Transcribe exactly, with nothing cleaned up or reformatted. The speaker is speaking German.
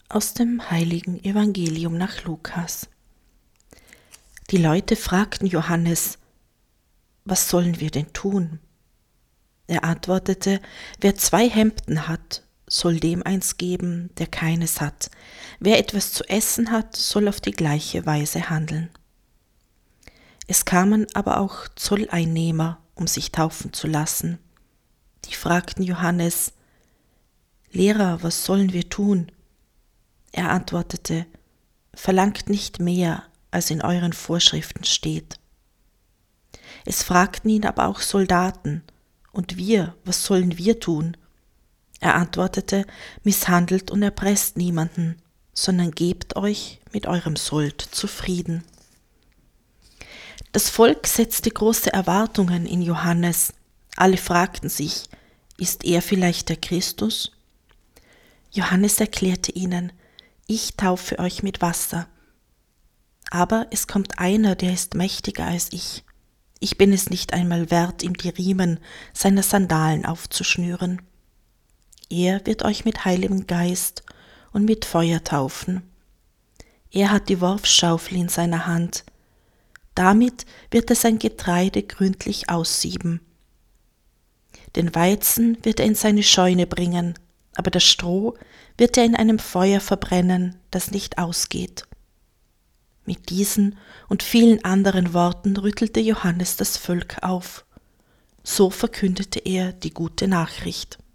Aus dem heiligen Evangelium nach Lukas. Die Leute fragten Johannes: Was sollen wir denn tun? Er antwortete: Wer zwei Hemden hat, soll dem eins geben, der keines hat. Wer etwas zu essen hat, soll auf die gleiche Weise handeln. Es kamen aber auch Zolleinnehmer, um sich taufen zu lassen. Die fragten Johannes: Lehrer, was sollen wir tun? Er antwortete: Verlangt nicht mehr, als in euren Vorschriften steht. Es fragten ihn aber auch Soldaten: Und wir, was sollen wir tun? Er antwortete: Misshandelt und erpresst niemanden, sondern gebt euch mit eurem Sold zufrieden. Das Volk setzte große Erwartungen in Johannes. Alle fragten sich: Ist er vielleicht der Christus? Johannes erklärte ihnen: Ich taufe euch mit Wasser. Aber es kommt einer, der ist mächtiger als ich. Ich bin es nicht einmal wert, ihm die Riemen seiner Sandalen aufzuschnüren. Er wird euch mit Heiligem Geist und mit Feuer taufen. Er hat die Worfschaufel in seiner Hand. Damit wird er sein Getreide gründlich aussieben. Den Weizen wird er in seine Scheune bringen, aber das Stroh wird er in einem Feuer verbrennen, das nicht ausgeht. Mit diesen und vielen anderen Worten rüttelte Johannes das Volk auf. So verkündete er die gute Nachricht.